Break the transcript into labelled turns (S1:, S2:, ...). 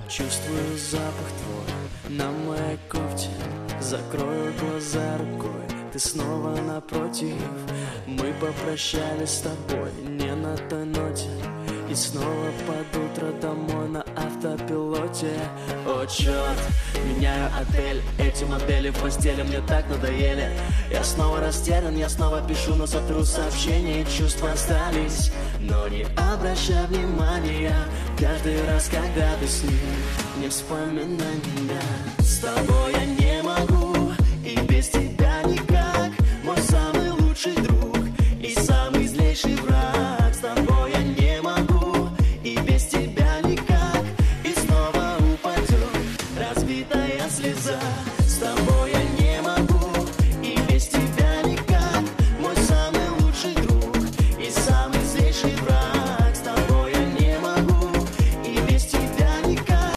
S1: Чувствую запах твой на моей кофте. Закрою глаза рукой, ты снова напротив. Мы попрощались с тобой не на той ноте, и снова под утро домой на автопилоте. О, черт, меняю отель, эти модели в постели мне так надоели. Я снова растерян, я снова пишу, но сотру сообщения, чувства остались. Но не обращай внимания, каждый раз, когда ты с ним, не вспоминай меня. С тобой я не могу, и без тебя никак. Мой самый лучший друг и самый злейший враг. С тобой я не могу, и без тебя никак. И снова упадет разбитая слеза. С тобой